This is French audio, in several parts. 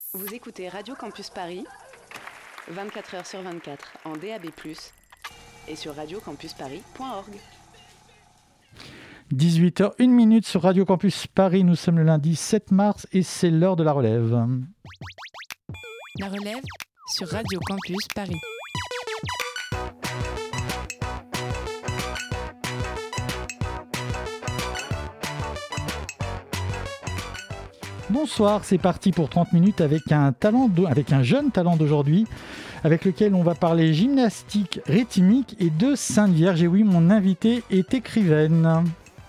Vous écoutez Radio Campus Paris, 24 heures sur 24 en DAB+, et sur radiocampusparis.org. 18h01 sur Radio Campus Paris, nous sommes le lundi 7 mars et c'est l'heure de la relève. La relève sur Radio Campus Paris. Bonsoir, c'est parti pour 30 minutes avec un jeune talent d'aujourd'hui, avec lequel on va parler gymnastique rythmique et de Sainte Vierge. Et oui, mon invité est écrivaine.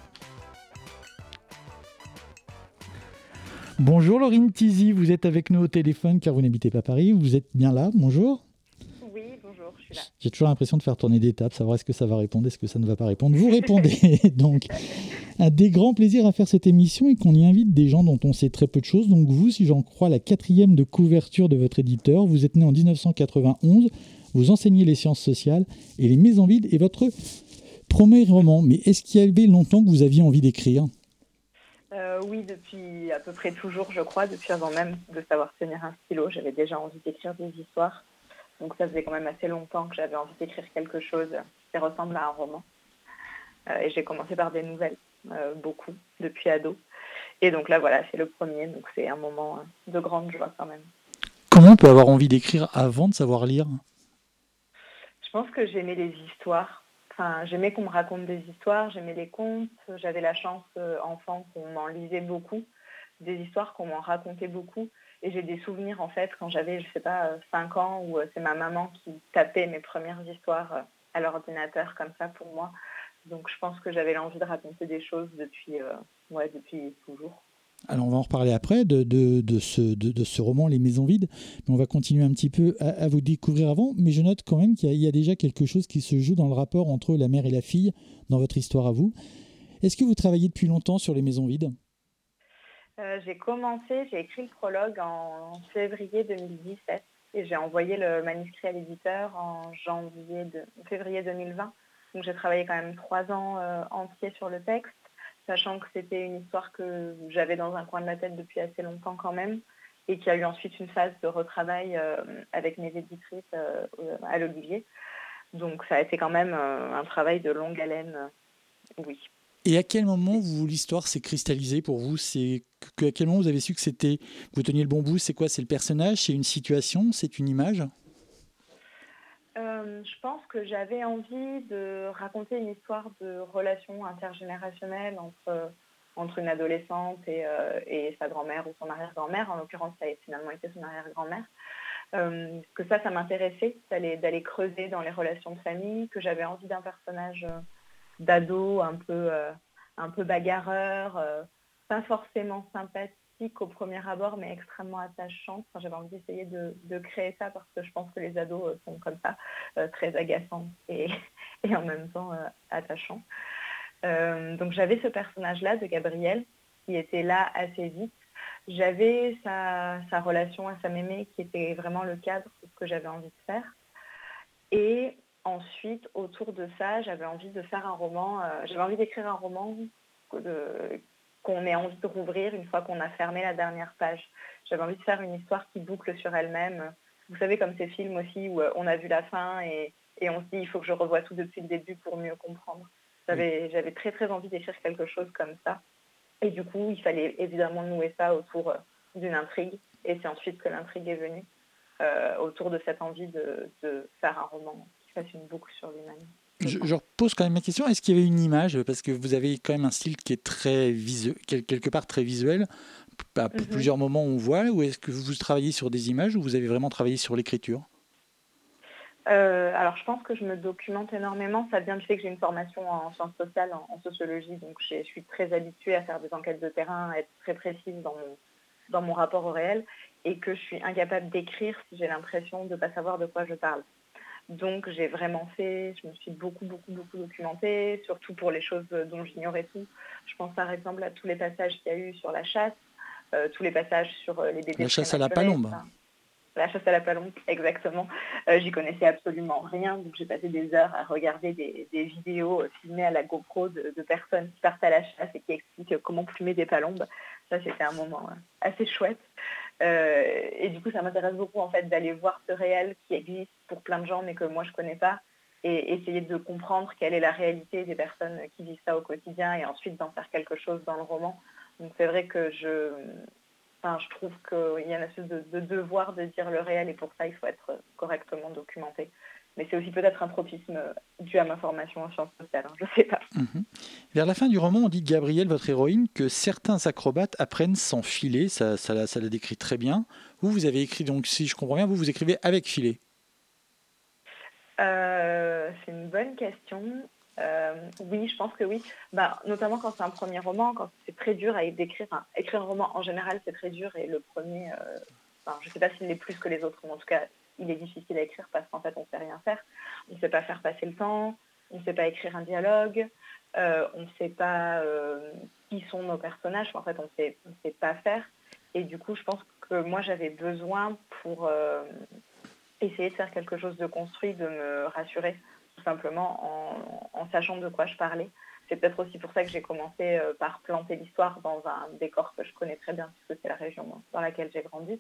Bonjour Laurine Tizy, vous êtes avec nous au téléphone car vous n'habitez pas Paris, vous êtes bien là, bonjour. Oui, bonjour, je suis là. J'ai toujours l'impression de faire tourner des tables, savoir est-ce que ça va répondre, est-ce que ça ne va pas répondre. Vous répondez donc. Un des grands plaisirs à faire cette émission et qu'on y invite des gens dont on sait très peu de choses. Donc vous, si j'en crois la 4e de couverture de votre éditeur, vous êtes né en 1991, vous enseignez les sciences sociales et les maisons vides est votre premier roman. Mais est-ce qu'il y avait longtemps que vous aviez envie d'écrire ? Oui, depuis à peu près toujours, je crois, depuis avant même de savoir tenir un stylo. J'avais déjà envie d'écrire des histoires. Donc ça faisait quand même assez longtemps que j'avais envie d'écrire quelque chose qui ressemble à un roman. Et j'ai commencé par des nouvelles, beaucoup, depuis ado. Et donc là, voilà, c'est le premier. Donc c'est un moment de grande joie quand même. Comment on peut avoir envie d'écrire avant de savoir lire ? Je pense que j'aimais les histoires. Enfin, j'aimais qu'on me raconte des histoires, j'aimais les contes. J'avais la chance, enfant, qu'on m'en lisait beaucoup, des histoires qu'on m'en racontait beaucoup. Et j'ai des souvenirs, en fait, quand j'avais, 5 ans, où c'est ma maman qui tapait mes premières histoires à l'ordinateur, comme ça, pour moi. Donc, je pense que j'avais l'envie de raconter des choses depuis toujours. Alors, on va en reparler après de ce roman, Les Maisons Vides. Mais on va continuer un petit peu à vous découvrir avant. Mais je note quand même qu'il y a déjà quelque chose qui se joue dans le rapport entre la mère et la fille dans votre histoire à vous. Est-ce que vous travaillez depuis longtemps sur Les Maisons Vides ? J'ai écrit le prologue en février 2017 et j'ai envoyé le manuscrit à l'éditeur en février 2020. Donc j'ai travaillé quand même 3 ans entiers sur le texte, sachant que c'était une histoire que j'avais dans un coin de ma tête depuis assez longtemps quand même, et qu'il y a eu ensuite une phase de retravail avec mes éditrices à l'Olivier. Donc ça a été quand même un travail de longue haleine, oui. Et à quel moment l'histoire s'est cristallisée pour vous ? À quel moment vous avez su que vous teniez le bon bout ? C'est quoi ? C'est le personnage ? C'est une situation ? C'est une image ? Je pense que j'avais envie de raconter une histoire de relation intergénérationnelle entre une adolescente et sa grand-mère ou son arrière-grand-mère. En l'occurrence, ça a finalement été son arrière-grand-mère. Que ça m'intéressait d'aller creuser dans les relations de famille, que j'avais envie d'un personnage d'ado un peu bagarreur, pas forcément sympathique au premier abord, mais extrêmement attachant. Enfin, j'avais envie d'essayer de créer ça parce que je pense que les ados sont comme ça, très agaçants et en même temps attachants. Donc j'avais ce personnage-là de Gabriel qui était là assez vite. J'avais sa relation à sa mémé qui était vraiment le cadre de ce que j'avais envie de faire. Et ensuite, autour de ça, j'avais envie de faire un roman. J'avais envie d'écrire un roman qu'on ait envie de rouvrir une fois qu'on a fermé la dernière page. J'avais envie de faire une histoire qui boucle sur elle-même. Vous savez, comme ces films aussi où on a vu la fin et on se dit il faut que je revoie tout depuis le début pour mieux comprendre. J'avais très très envie d'écrire quelque chose comme ça. Et du coup, il fallait évidemment nouer ça autour d'une intrigue. Et c'est ensuite que l'intrigue est venue, autour de cette envie de faire un roman qui fasse une boucle sur lui-même. Je repose quand même ma question. Est-ce qu'il y avait une image ? Parce que vous avez quand même un style qui est très visuel, quelque part très visuel. À plusieurs moments, on voit. Ou est-ce que vous travaillez sur des images ou vous avez vraiment travaillé sur l'écriture ? Alors, je pense que je me documente énormément. Ça vient du fait que j'ai une formation en sciences sociales, en sociologie. Donc, je suis très habituée à faire des enquêtes de terrain, à être très précise dans mon rapport au réel et que je suis incapable d'écrire si j'ai l'impression de ne pas savoir de quoi je parle. Donc, je me suis beaucoup documentée, surtout pour les choses dont j'ignorais tout. Je pense par exemple à tous les passages qu'il y a eu sur la chasse, tous les passages sur les bébés La chasse à la prématurés. palombe. La chasse à la palombe, exactement. J'y connaissais absolument rien, donc j'ai passé des heures à regarder des vidéos filmées à la GoPro de personnes qui partent à la chasse et qui expliquent comment plumer des palombes. Ça, c'était un moment assez chouette. Et du coup, ça m'intéresse beaucoup en fait d'aller voir ce réel qui existe pour plein de gens, mais que moi je connais pas, et essayer de comprendre quelle est la réalité des personnes qui vivent ça au quotidien, et ensuite d'en faire quelque chose dans le roman. Donc c'est vrai que je trouve qu'il y a une espèce de devoir de dire le réel, et pour ça il faut être correctement documenté. Mais c'est aussi peut-être un tropisme dû à ma formation en sciences sociales, je ne sais pas. Vers la fin du roman, on dit de Gabrielle, votre héroïne, que certains acrobates apprennent sans filet. Ça la décrit très bien. Vous avez écrit, donc si je comprends bien, vous écrivez avec filet. C'est une bonne question. Oui, je pense que oui. Notamment quand c'est un premier roman, quand c'est très dur à décrire. Écrire un roman en général, c'est très dur, et le premier, je ne sais pas s'il l'est plus que les autres, mais en tout cas, il est difficile à écrire parce qu'en fait, on ne sait rien faire. On ne sait pas faire passer le temps, on ne sait pas écrire un dialogue, on ne sait pas qui sont nos personnages. En fait, on ne sait pas faire. Et du coup, je pense que moi, j'avais besoin pour essayer de faire quelque chose de construit, de me rassurer, tout simplement en sachant de quoi je parlais. C'est peut-être aussi pour ça que j'ai commencé par planter l'histoire dans un décor que je connais très bien, puisque c'est la région dans laquelle j'ai grandi.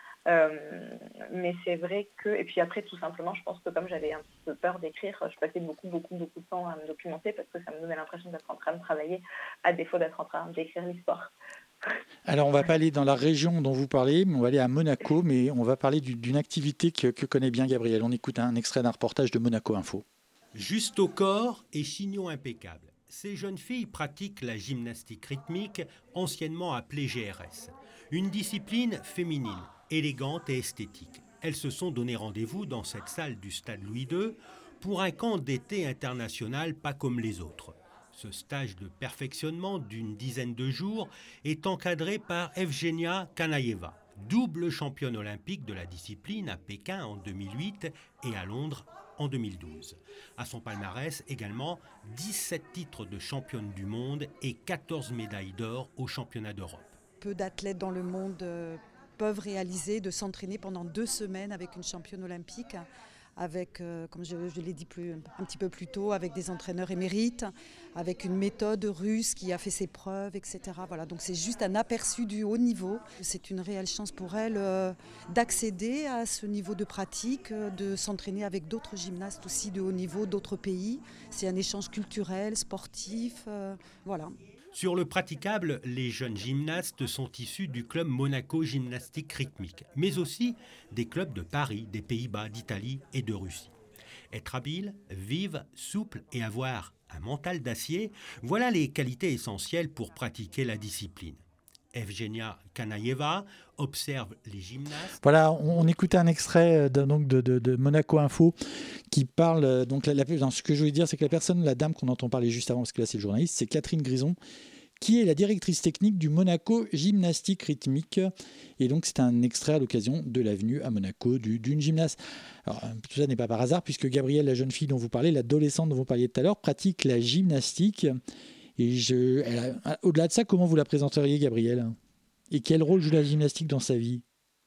Mais c'est vrai que... Et puis après, tout simplement, je pense que comme j'avais un petit peu peur d'écrire, je passais beaucoup de temps à me documenter, parce que ça me donnait l'impression d'être en train de travailler, à défaut d'être en train d'écrire l'histoire. Alors, on ne va pas aller dans la région dont vous parlez, mais on va aller à Monaco, mais on va parler d'une activité que connaît bien Gabrielle. On écoute un extrait d'un reportage de Monaco Info. Juste au corps et chignon impeccable, ces jeunes filles pratiquent la gymnastique rythmique, anciennement appelée GRS. Une discipline féminine, élégante et esthétique. Elles se sont donné rendez-vous dans cette salle du stade Louis II pour un camp d'été international pas comme les autres. Ce stage de perfectionnement d'une dizaine de jours est encadré par Evgenia Kanayeva, double championne olympique de la discipline à Pékin en 2008 et à Londres en 2012. À son palmarès également 17 titres de championne du monde et 14 médailles d'or aux championnats d'Europe. Peu d'athlètes dans le monde peuvent réaliser de s'entraîner pendant 2 semaines avec une championne olympique, avec, comme je l'ai dit un petit peu plus tôt, avec des entraîneurs émérites, avec une méthode russe qui a fait ses preuves, etc. Voilà, donc c'est juste un aperçu du haut niveau. C'est une réelle chance pour elle d'accéder à ce niveau de pratique, de s'entraîner avec d'autres gymnastes aussi de haut niveau, d'autres pays. C'est un échange culturel, sportif, voilà. Sur le praticable, les jeunes gymnastes sont issus du club Monaco Gymnastique Rythmique, mais aussi des clubs de Paris, des Pays-Bas, d'Italie et de Russie. Être habile, vive, souple et avoir un mental d'acier, voilà les qualités essentielles pour pratiquer la discipline. Evgenia Kanayeva observe les gymnastes. Voilà, on écoutait un extrait de Monaco Info qui parle. Donc, ce que je voulais dire, c'est que la dame qu'on entend parler juste avant, parce que là c'est le journaliste, c'est Catherine Grison, qui est la directrice technique du Monaco Gymnastique Rythmique. Et donc, c'est un extrait à l'occasion de la venue à Monaco d'une gymnaste. Alors, tout ça n'est pas par hasard, puisque Gabrielle, la jeune fille dont vous parlez, l'adolescente dont vous parliez tout à l'heure, pratique la gymnastique. Et au-delà de ça, comment vous la présenteriez, Gabrielle ? Et quel rôle joue la gymnastique dans sa vie ?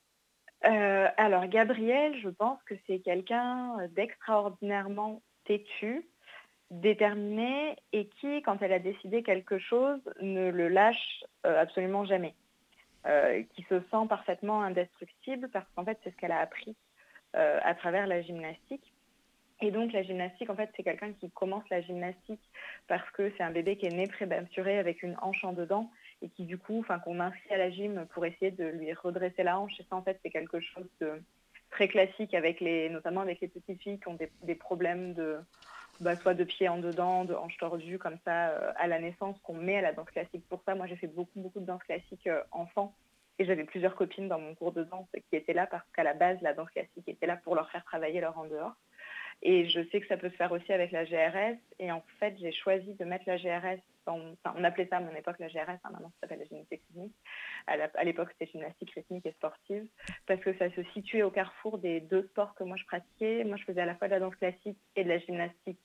Alors, Gabrielle, je pense que c'est quelqu'un d'extraordinairement têtu, déterminée, et qui, quand elle a décidé quelque chose, ne le lâche absolument jamais. Qui se sent parfaitement indestructible, parce qu'en fait, c'est ce qu'elle a appris à travers la gymnastique. Et donc, la gymnastique, en fait, c'est quelqu'un qui commence la gymnastique parce que c'est un bébé qui est né prématuré avec une hanche en dedans, et qui, du coup, qu'on inscrit à la gym pour essayer de lui redresser la hanche. Et ça, en fait, c'est quelque chose de très classique, notamment avec les petites filles qui ont des problèmes soit de pieds en dedans, de hanches tordues, comme ça, à la naissance, qu'on met à la danse classique. Pour ça, moi, j'ai fait beaucoup de danse classique enfant, et j'avais plusieurs copines dans mon cours de danse qui étaient là parce qu'à la base, la danse classique était là pour leur faire travailler leur en dehors. Et je sais que ça peut se faire aussi avec la GRS, et en fait, j'ai choisi de mettre la GRS on appelait ça à mon époque la GRS, maintenant ça s'appelle la gymnastique rythmique. À l'époque, c'était gymnastique rythmique et sportive, parce que ça se situait au carrefour des deux sports que moi je pratiquais. Moi, je faisais à la fois de la danse classique et de la gymnastique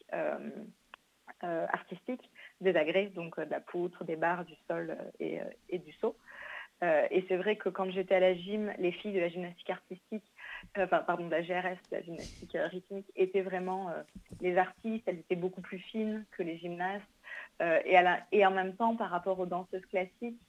artistique, des agrès, donc de la poutre, des barres, du sol et du saut. Et c'est vrai que quand j'étais à la gym, les filles de la gymnastique artistique, de la GRS, de la gymnastique rythmique, étaient vraiment les artistes. Elles étaient beaucoup plus fines que les gymnastes. Et en même temps, par rapport aux danseuses classiques,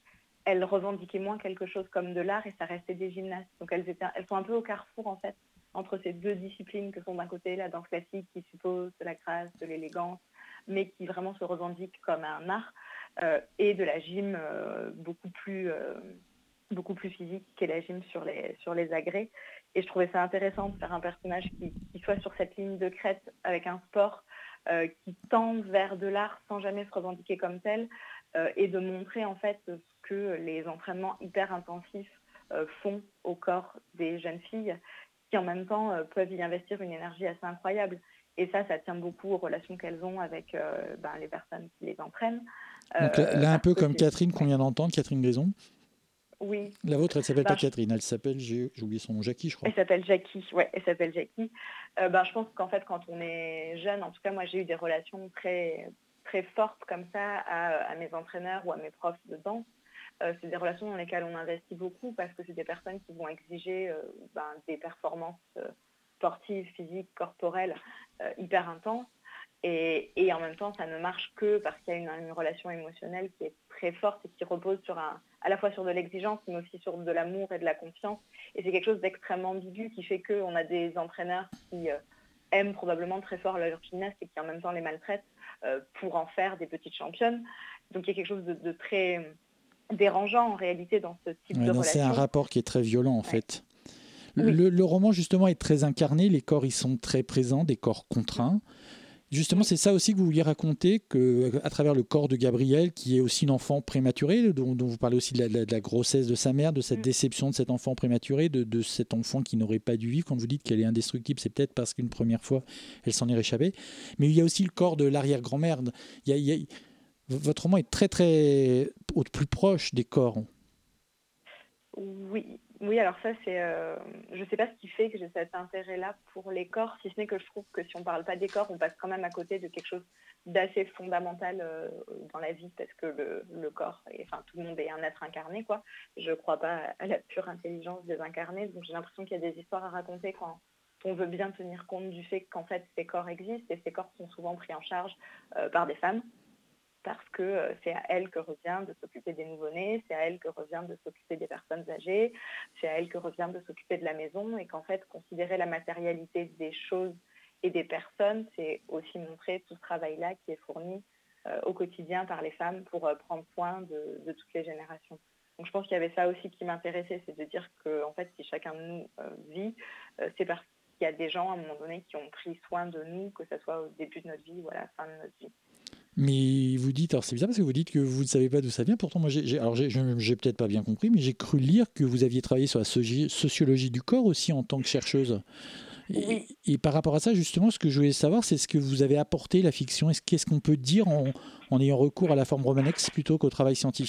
elles revendiquaient moins quelque chose comme de l'art et ça restait des gymnastes. Donc elles sont un peu au carrefour en fait entre ces deux disciplines que sont d'un côté la danse classique qui suppose de la grâce, de l'élégance, mais qui vraiment se revendique comme un art, et de la gym beaucoup plus physique qu'est la gym sur les agrès. Et je trouvais ça intéressant de faire un personnage qui soit sur cette ligne de crête avec un sport qui tend vers de l'art sans jamais se revendiquer comme tel, et de montrer en fait ce que les entraînements hyper intensifs font au corps des jeunes filles qui en même temps peuvent y investir une énergie assez incroyable. Et ça tient beaucoup aux relations qu'elles ont avec les personnes qui les entraînent. Donc là un peu comme Catherine qu'on ouais. vient d'entendre, Catherine Grison. Oui. La vôtre, elle s'appelle pas Catherine, elle s'appelle, j'ai oublié son nom, Jackie, je crois. Elle s'appelle Jackie, ouais, elle s'appelle Jackie. Je pense qu'en fait, quand on est jeune, en tout cas, moi, j'ai eu des relations très, très fortes comme ça à mes entraîneurs ou à mes profs de danse. C'est des relations dans lesquelles on investit beaucoup parce que c'est des personnes qui vont exiger des performances sportives, physiques, corporelles hyper intenses. Et en même temps, ça ne marche que parce qu'il y a une relation émotionnelle qui est très forte et qui repose à la fois sur de l'exigence, mais aussi sur de l'amour et de la confiance. Et c'est quelque chose d'extrêmement ambigu qui fait qu'on a des entraîneurs qui aiment probablement très fort leurs gymnastes et qui en même temps les maltraitent pour en faire des petites championnes. Donc il y a quelque chose de très dérangeant en réalité dans ce type de relation. C'est un rapport qui est très violent en fait. Oui. Le roman justement est très incarné, les corps ils sont très présents, des corps contraints. Justement, c'est ça aussi que vous vouliez raconter, à travers le corps de Gabrielle, qui est aussi une enfant prématurée, dont vous parlez aussi de la grossesse de sa mère, de cette déception de cet enfant prématuré, de cet enfant qui n'aurait pas dû vivre. Quand vous dites qu'elle est indestructible, c'est peut-être parce qu'une première fois, elle s'en est réchappée. Mais il y a aussi le corps de l'arrière-grand-mère. Votre roman est très, très au plus proche des corps. Oui, alors ça, je ne sais pas ce qui fait que j'ai cet intérêt-là pour les corps, si ce n'est que je trouve que si on ne parle pas des corps, on passe quand même à côté de quelque chose d'assez fondamental dans la vie, parce que le corps, tout le monde est un être incarné, quoi. Je ne crois pas à la pure intelligence des incarnés, donc j'ai l'impression qu'il y a des histoires à raconter quand on veut bien tenir compte du fait qu'en fait, ces corps existent, et ces corps sont souvent pris en charge par des femmes. Parce que c'est à elle que revient de s'occuper des nouveau-nés, c'est à elle que revient de s'occuper des personnes âgées, c'est à elle que revient de s'occuper de la maison, et qu'en fait, considérer la matérialité des choses et des personnes, c'est aussi montrer tout ce travail-là qui est fourni au quotidien par les femmes pour prendre soin de toutes les générations. Donc je pense qu'il y avait ça aussi qui m'intéressait, c'est de dire que en fait, si chacun de nous vit, c'est parce qu'il y a des gens à un moment donné qui ont pris soin de nous, que ce soit au début de notre vie ou à la fin de notre vie. Mais vous dites, alors c'est bizarre parce que vous dites que vous ne savez pas d'où ça vient. Pourtant, moi, j'ai peut-être pas bien compris, mais j'ai cru lire que vous aviez travaillé sur la sociologie du corps aussi en tant que chercheuse. Oui. Et par rapport à ça, justement, ce que je voulais savoir, c'est ce que vous avez apporté la fiction. Qu'est-ce qu'on peut dire en ayant recours à la forme romanesque plutôt qu'au travail scientifique ?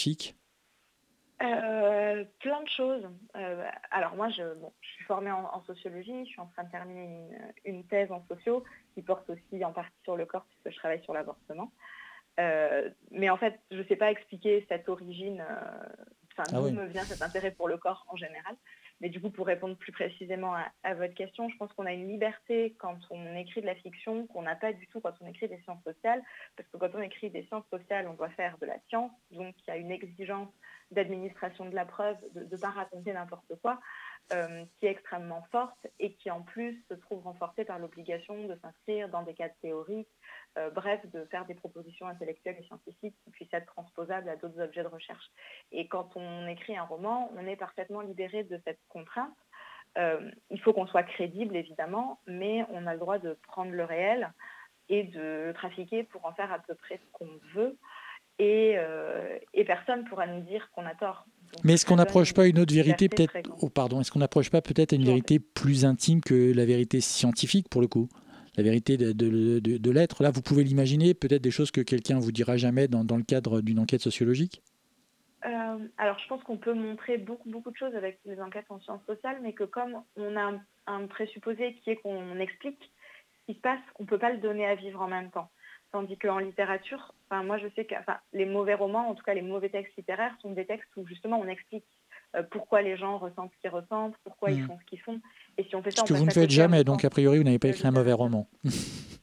Plein de choses. Alors moi, je suis formée en sociologie, je suis en train de terminer une thèse en socio qui porte aussi en partie sur le corps puisque je travaille sur l'avortement. Mais en fait, je ne sais pas expliquer cette origine, d'où me vient cet intérêt pour le corps en général. Mais du coup, pour répondre plus précisément à votre question, je pense qu'on a une liberté quand on écrit de la fiction qu'on n'a pas du tout quand on écrit des sciences sociales. Parce que quand on écrit des sciences sociales, on doit faire de la science. Donc, il y a une exigence d'administration de la preuve, de ne pas raconter n'importe quoi, qui est extrêmement forte et qui en plus se trouve renforcée par l'obligation de s'inscrire dans des cadres théoriques, bref, de faire des propositions intellectuelles et scientifiques qui puissent être transposables à d'autres objets de recherche. Et quand on écrit un roman, on est parfaitement libéré de cette contrainte. Il faut qu'on soit crédible, évidemment, mais on a le droit de prendre le réel et de le trafiquer pour en faire à peu près ce qu'on veut. Et personne ne pourra nous dire qu'on a tort. Donc, mais est-ce qu'on n'approche pas une autre vérité peut-être est-ce qu'on n'approche pas peut-être une vérité plus intime que la vérité scientifique pour le coup ? La vérité de l'être. Là, vous pouvez l'imaginer, peut-être des choses que quelqu'un ne vous dira jamais dans le cadre d'une enquête sociologique ? Alors, je pense qu'on peut montrer beaucoup de choses avec les enquêtes en sciences sociales, mais que comme on a un présupposé qui est qu'on explique ce qui se passe, on ne peut pas le donner à vivre en même temps. Tandis qu'en littérature, moi je sais que les mauvais romans, en tout cas les mauvais textes littéraires, sont des textes où justement on explique pourquoi les gens ressentent ce qu'ils ressentent, pourquoi ils font ce qu'ils font. Et si on fait ça, ce que vous ne faites jamais, donc a priori vous n'avez pas écrit un mauvais roman.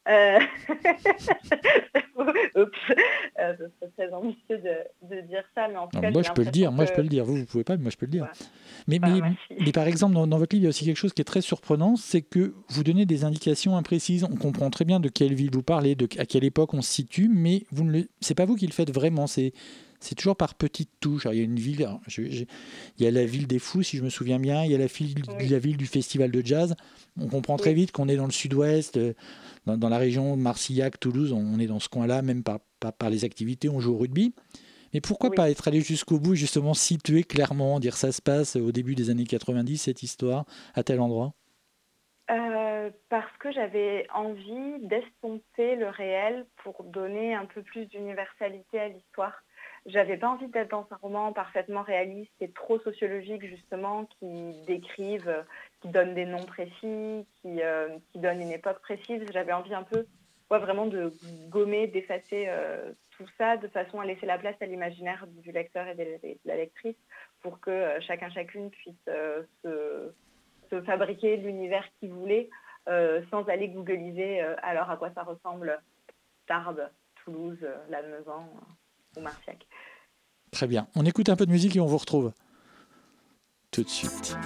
Oups, ce serait très ambitieux de dire ça, mais en tout cas, moi, je peux le dire. Vous pouvez pas, mais moi, je peux le dire. Ouais. Mais par exemple, dans votre livre, il y a aussi quelque chose qui est très surprenant, c'est que vous donnez des indications imprécises. On comprend très bien de quelle ville vous parlez, à quelle époque on se situe, mais c'est pas vous qui le faites vraiment. C'est toujours par petites touches. Alors, il y a une ville, il y a la ville des Fous, si je me souviens bien, il y a la ville du festival de jazz. On comprend très vite qu'on est dans le sud-ouest, dans la région Marcillac, Toulouse, on est dans ce coin-là, même par les activités, on joue au rugby. Mais pourquoi pas être allé jusqu'au bout et justement situer clairement, dire ça se passe au début des années 90, cette histoire, à tel endroit ? Parce que j'avais envie d'estomper le réel pour donner un peu plus d'universalité à l'histoire. J'avais pas envie d'être dans un roman parfaitement réaliste et trop sociologique, justement, qui décrive, qui donne des noms précis, qui donne une époque précise. J'avais envie un peu, vraiment de gommer, d'effacer tout ça, de façon à laisser la place à l'imaginaire du lecteur et de la lectrice pour que chacune puisse se fabriquer l'univers qu'il voulait sans aller googliser alors à quoi ça ressemble Tarbes, Toulouse, Lannemezan ou Marciac. Très bien. On écoute un peu de musique et on vous retrouve tout de suite.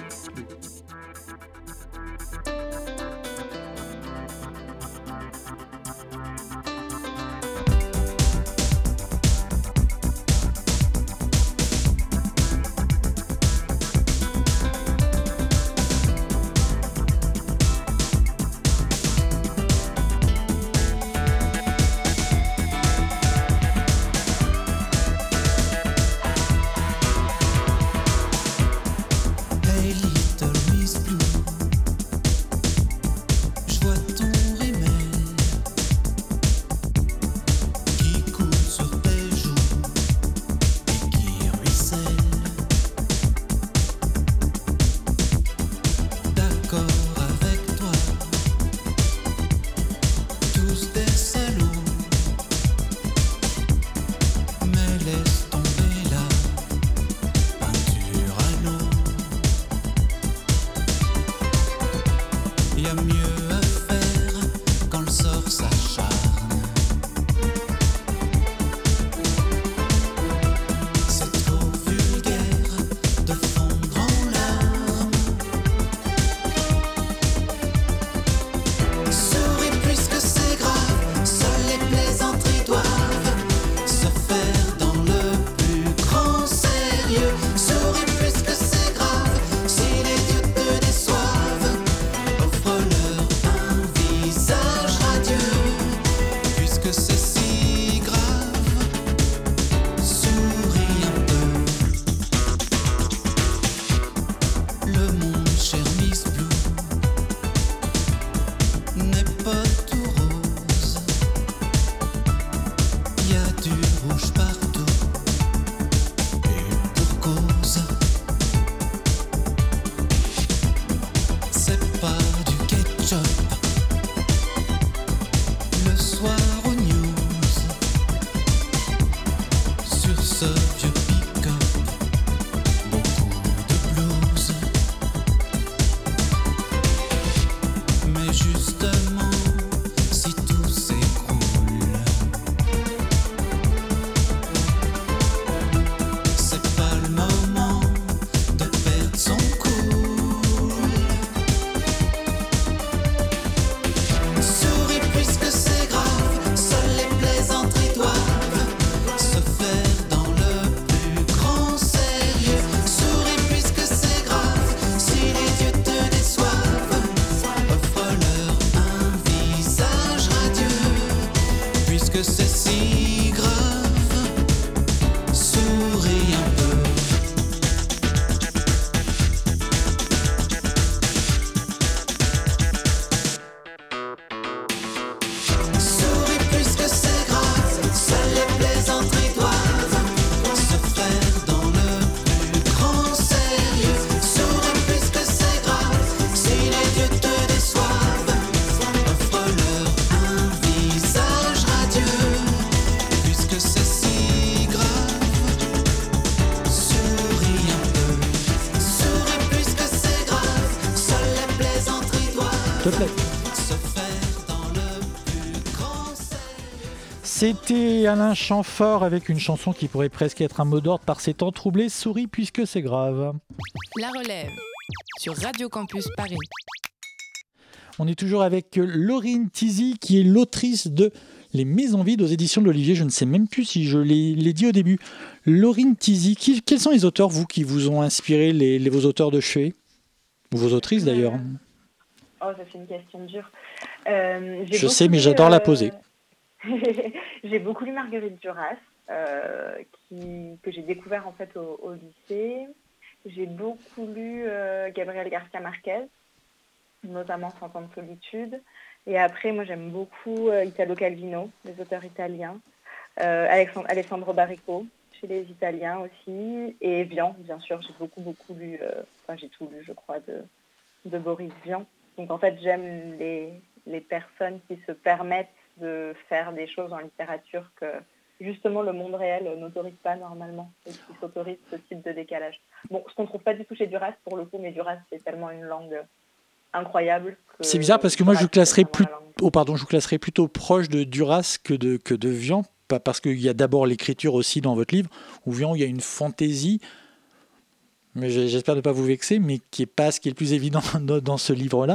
C'était Alain Chamfort avec une chanson qui pourrait presque être un mot d'ordre par ces temps troublés. Souris puisque c'est grave. La relève sur Radio Campus Paris. On est toujours avec Laurine Tizy qui est l'autrice de Les Maisons vides aux éditions de l'Olivier. Je ne sais même plus si je l'ai dit au début. Laurine Tizy, quels sont les auteurs, vous, qui vous ont inspiré, vos auteurs de chevet? Ou vos autrices d'ailleurs? Oh, ça c'est une question dure. Je sais, mais j'adore la poser. J'ai beaucoup lu Marguerite Duras, que j'ai découvert en fait au lycée. J'ai beaucoup lu Gabriel Garcia Marquez, notamment 100 ans de solitude. Et après, moi j'aime beaucoup Italo Calvino, les auteurs italiens. Alessandro Baricco, chez les Italiens aussi. Et Vian, bien sûr, j'ai beaucoup lu, j'ai tout lu, je crois, de Boris Vian. Donc en fait, j'aime les personnes qui se permettent de faire des choses en littérature que justement le monde réel n'autorise pas normalement et qui s'autorise ce type de décalage. Bon, ce qu'on ne trouve pas du tout chez Duras pour le coup, mais Duras c'est tellement une langue incroyable. C'est bizarre parce que moi je vous classerais plutôt proche de Duras que de Vian, parce qu'il y a d'abord l'écriture aussi dans votre livre, où Vian il y a une fantaisie, mais j'espère ne pas vous vexer, mais qui n'est pas ce qui est le plus évident dans ce livre-là.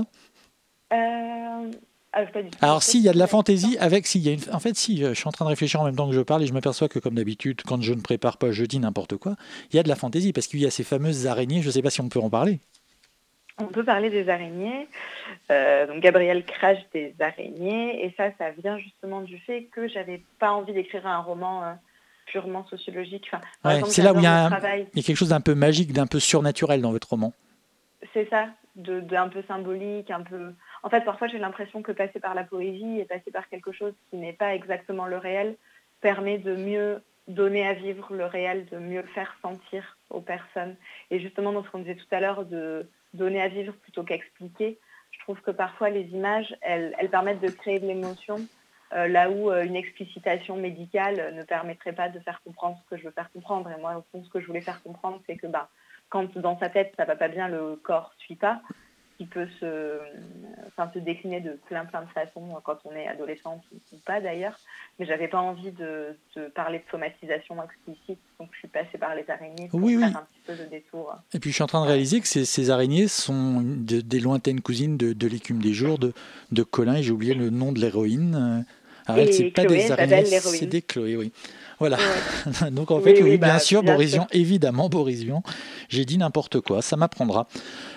Alors si, il y a de la fantaisie avec... je suis en train de réfléchir en même temps que je parle et je m'aperçois que comme d'habitude, quand je ne prépare pas, je dis n'importe quoi. Il y a de la fantaisie parce qu'il y a ces fameuses araignées, je ne sais pas si on peut en parler. On peut parler des araignées. Donc Gabriel crache des araignées et ça vient justement du fait que j'avais pas envie d'écrire un roman purement sociologique. C'est là où il y a quelque chose d'un peu magique, d'un peu surnaturel dans votre roman. C'est ça, d'un peu symbolique, un peu... En fait, parfois, j'ai l'impression que passer par la poésie et passer par quelque chose qui n'est pas exactement le réel permet de mieux donner à vivre le réel, de mieux le faire sentir aux personnes. Et justement, dans ce qu'on disait tout à l'heure, de donner à vivre plutôt qu'expliquer, je trouve que parfois, les images, elles permettent de créer de l'émotion, là où une explicitation médicale ne permettrait pas de faire comprendre ce que je veux faire comprendre. Et moi, au fond, ce que je voulais faire comprendre, c'est que quand dans sa tête, ça va pas bien, le corps suit pas, qui peut se décliner de plein de façons quand on est adolescente ou pas d'ailleurs. Mais j'avais pas envie de parler de somatisation explicite, donc je suis passée par les araignées pour faire un petit peu de détour. Et puis je suis en train de réaliser que ces araignées sont des lointaines cousines de l'écume des jours, de Colin, et j'ai oublié le nom de l'héroïne. Alors c'est pas des araignées, c'est des Chloé, oui. Voilà. Ouais. Donc en fait, bien sûr, Boris Vian, évidemment, Boris Vian. J'ai dit n'importe quoi, ça m'apprendra.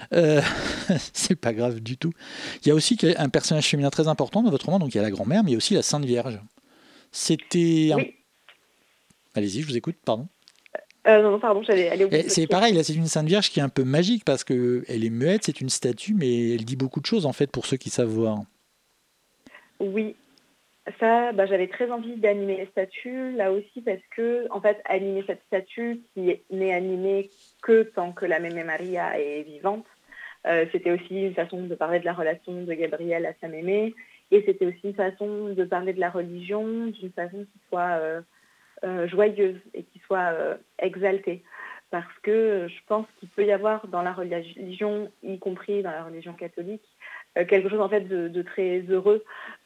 C'est pas grave du tout. Il y a aussi un personnage féminin très important dans votre roman, donc il y a la grand-mère, mais il y a aussi la Sainte Vierge. C'était... Allez-y, je vous écoute, pardon. Non, pardon, j'allais aller au bout. C'est pareil, là, c'est une Sainte Vierge qui est un peu magique, parce qu'elle est muette, c'est une statue, mais elle dit beaucoup de choses, en fait, pour ceux qui savent voir. Oui. Ça, j'avais très envie d'animer les statues, là aussi, parce que, en fait, animer cette statue qui n'est animée que tant que la Mémé Maria est vivante, c'était aussi une façon de parler de la relation de Gabriel à sa mémé, et c'était aussi une façon de parler de la religion d'une façon qui soit joyeuse et qui soit exaltée. Parce que je pense qu'il peut y avoir dans la religion, y compris dans la religion catholique, quelque chose en fait de très heureux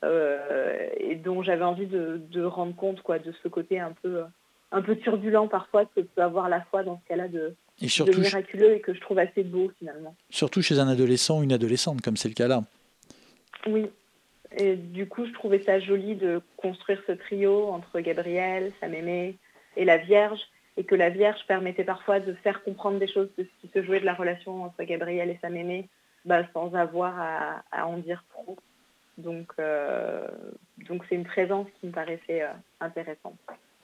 et dont j'avais envie de rendre compte de ce côté un peu turbulent parfois que peut avoir la foi dans ce cas-là de miraculeux et que je trouve assez beau finalement. Surtout chez un adolescent ou une adolescente comme c'est le cas là. Oui, et du coup je trouvais ça joli de construire ce trio entre Gabriel, sa mémé et la Vierge, et que la Vierge permettait parfois de faire comprendre des choses de ce qui se jouait de la relation entre Gabriel et sa mémé, sans avoir à en dire trop. Donc c'est une présence qui me paraissait intéressante.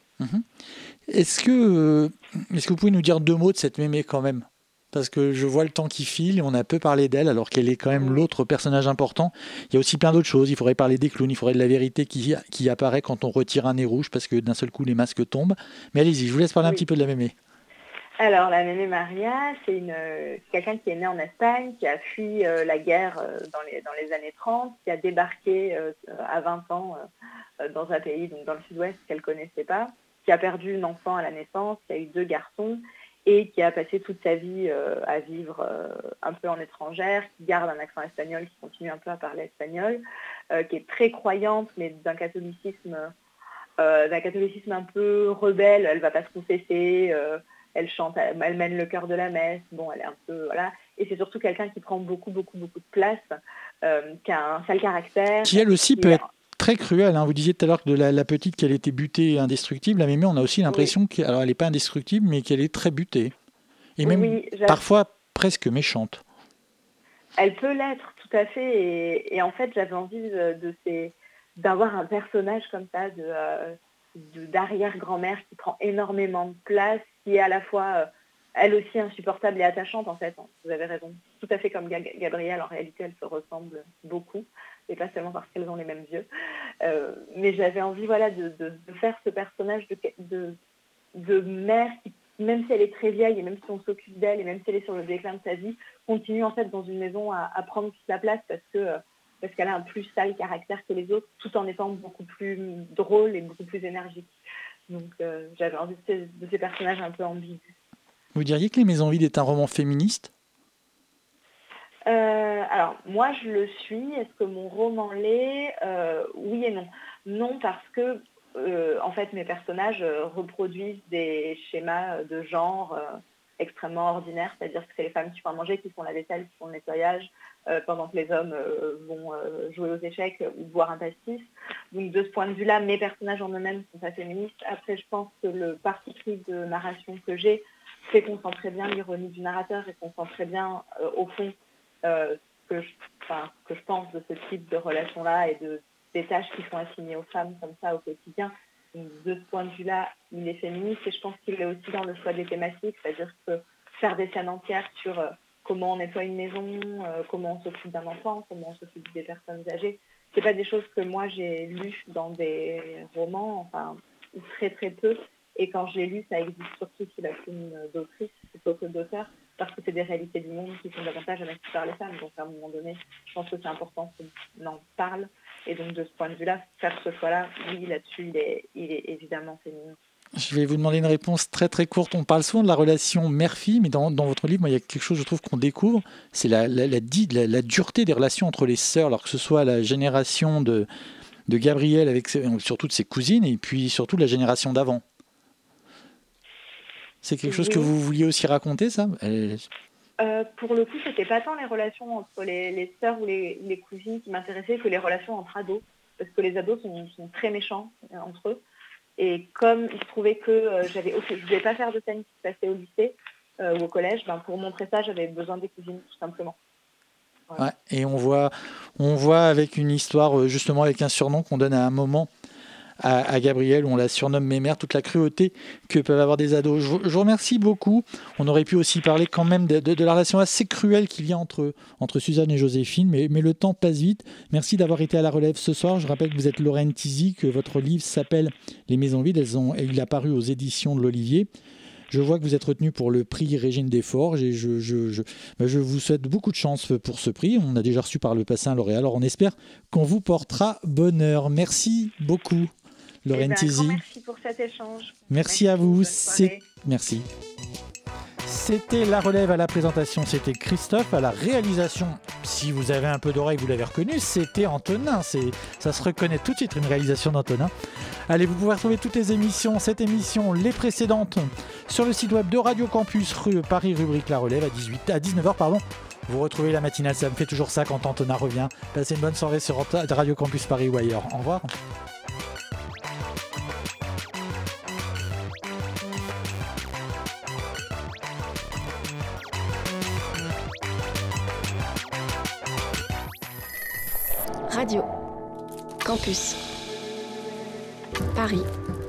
Est-ce que vous pouvez nous dire 2 mots de cette mémé quand même? Parce que je vois le temps qui file et on a peu parlé d'elle alors qu'elle est quand même l'autre personnage important. Il y a aussi plein d'autres choses. Il faudrait parler des clowns, il faudrait de la vérité qui apparaît quand on retire un nez rouge parce que d'un seul coup les masques tombent. Mais allez-y, je vous laisse parler un petit peu de la mémé. Alors, la Mémé Maria, c'est quelqu'un qui est né en Espagne, qui a fui la guerre dans les années 30, qui a débarqué à 20 ans dans un pays, donc dans le sud-ouest, qu'elle ne connaissait pas, qui a perdu une enfant à la naissance, qui a eu 2 garçons, et qui a passé toute sa vie à vivre un peu en étrangère, qui garde un accent espagnol, qui continue un peu à parler espagnol, qui est très croyante, mais d'un catholicisme d'un catholicisme un peu rebelle. Elle va pas se confesser, elle chante, elle mène le chœur de la messe. Bon, elle est un peu voilà. Et c'est surtout quelqu'un qui prend beaucoup de place, qui a un sale caractère. Qui elle aussi peut être très cruelle. Hein. Vous disiez tout à l'heure que la petite qu'elle était butée indestructible. La Mémé, on a aussi l'impression qu'elle n'est pas indestructible, mais qu'elle est très butée. Et même parfois presque méchante. Elle peut l'être, tout à fait. Et en fait, j'avais envie d'avoir un personnage comme ça, d'arrière-grand-mère qui prend énormément de place, qui est à la fois, elle aussi, insupportable et attachante, en fait. Vous avez raison. Tout à fait comme Gabrielle, en réalité, elles se ressemblent beaucoup, et pas seulement parce qu'elles ont les mêmes yeux. Mais j'avais envie de faire ce personnage de mère qui, même si elle est très vieille, et même si on s'occupe d'elle, et même si elle est sur le déclin de sa vie, continue en fait dans une maison à prendre toute la place parce qu'elle a un plus sale caractère que les autres, tout en étant beaucoup plus drôle et beaucoup plus énergique. Donc j'avais envie de ces personnages un peu ambigus. Vous diriez que Les Maisons vides est un roman féministe ? Alors, moi je le suis. Est-ce que mon roman l'est ? Oui et non. Non, parce que en fait, mes personnages reproduisent des schémas de genre extrêmement ordinaires, c'est-à-dire que c'est les femmes qui font à manger, qui font la vaisselle, qui font le nettoyage, pendant que les hommes vont jouer aux échecs ou boire un pastis. Donc de ce point de vue-là, mes personnages en eux-mêmes sont pas féministes. Après, je pense que le parti pris de narration que j'ai fait qu'on sent très bien l'ironie du narrateur et qu'on sent très bien, au fond, ce que je pense de ce type de relation-là et des tâches qui sont assignées aux femmes comme ça au quotidien. Donc, de ce point de vue-là, il est féministe et je pense qu'il est aussi dans le choix des thématiques, c'est-à-dire que faire des scènes entières sur comment on nettoie une maison, comment on s'occupe d'un enfant, comment on s'occupe des personnes âgées, c'est pas des choses que moi j'ai lues dans des romans, ou très très peu. Et quand je l'ai lu, ça existe surtout sous la plume d'autrice plutôt que d'auteur, parce que c'est des réalités du monde qui sont davantage annoncées par les femmes. Donc à un moment donné, je pense que c'est important qu'on en parle. Et donc de ce point de vue-là, faire ce choix-là, oui, là-dessus, il est évidemment féminin. Je vais vous demander une réponse très très courte. On parle souvent de la relation mère-fille, mais dans votre livre, il y a quelque chose, je trouve, qu'on découvre, c'est la dureté des relations entre les sœurs, alors que ce soit la génération de Gabrielle avec surtout de ses cousines, et puis surtout la génération d'avant. C'est quelque chose que vous vouliez aussi raconter, ça ? Pour le coup, c'était pas tant les relations entre les sœurs ou les cousines qui m'intéressaient que les relations entre ados, parce que les ados sont très méchants entre eux. Et comme il se trouvait que je ne voulais pas faire de scène qui se passait au lycée ou au collège, pour montrer ça, j'avais besoin des cousines, tout simplement. Voilà. Ouais, et on voit avec une histoire, justement avec un surnom qu'on donne à un moment à Gabrielle, où on la surnomme Mémère, toute la cruauté que peuvent avoir des ados. Je vous remercie beaucoup. On aurait pu aussi parler quand même de la relation assez cruelle qu'il y a entre Suzanne et Joséphine, mais le temps passe vite. Merci d'avoir été à la relève ce soir. Je rappelle que vous êtes Lorraine Tizy, que votre livre s'appelle Les Maisons vides. Il est apparu aux éditions de l'Olivier. Je vois que vous êtes retenu pour le prix Régine Desforges et je vous souhaite beaucoup de chance pour ce prix. On a déjà reçu par le passé un lauréat, alors on espère qu'on vous portera bonheur. Merci beaucoup, Lorraine Tizy. Merci pour cet échange. Merci à vous. Merci. C'était La Relève à la présentation, c'était Christophe. À la réalisation, si vous avez un peu d'oreille, vous l'avez reconnu, c'était Antonin. Ça se reconnaît tout de suite, une réalisation d'Antonin. Allez, vous pouvez retrouver toutes les émissions, cette émission, les précédentes, sur le site web de Radio Campus Paris, rubrique La Relève à 19h. Vous retrouvez la matinale, ça me fait toujours ça quand Antonin revient. Passez une bonne soirée sur Radio Campus Paris ou ailleurs. Au revoir. Radio Campus Paris